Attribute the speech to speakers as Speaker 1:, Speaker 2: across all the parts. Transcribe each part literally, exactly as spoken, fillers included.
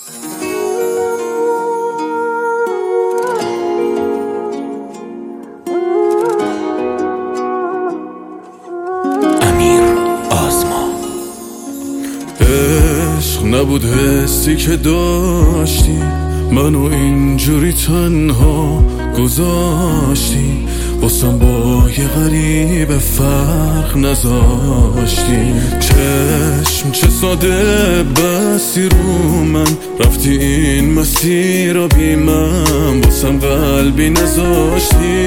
Speaker 1: عشق نبود حسی که داشتی، منو اینجوری تنها گذاشتی، باسم با یه غریب فرق نذاشتی. چشم چه ساده بسی رو من، رفتی این مسیر رو بی من، باسم قلبی نذاشتی.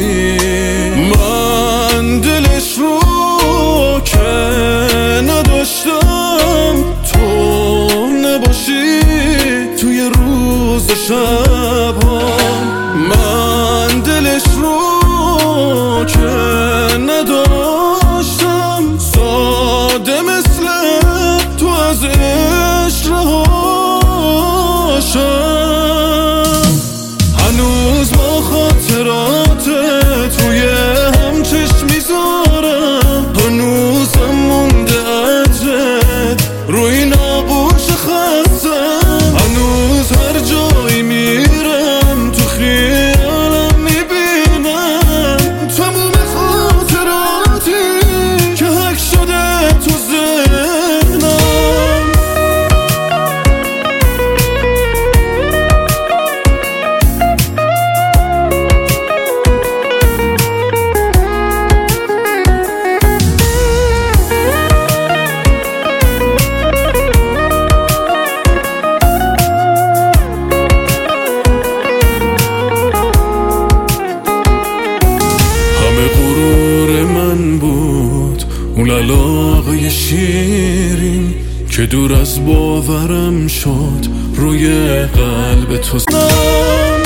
Speaker 1: من دلش رو که نداشتم تو نباشی توی روز و شب ها. من دلش رو که نداشتم ساده مثل تو از عشق رهاشم. هنوز با خاطرات توی هم چشم میذارم، هنوزم مونده عجب روی این آغوش خستم. هنوز هر جایی میرم تو خیالم میبینم تموم خاطراتی که حک شده تو ذهنم. اون علاقه شیرین که دور از باورم شد روی قلب تو.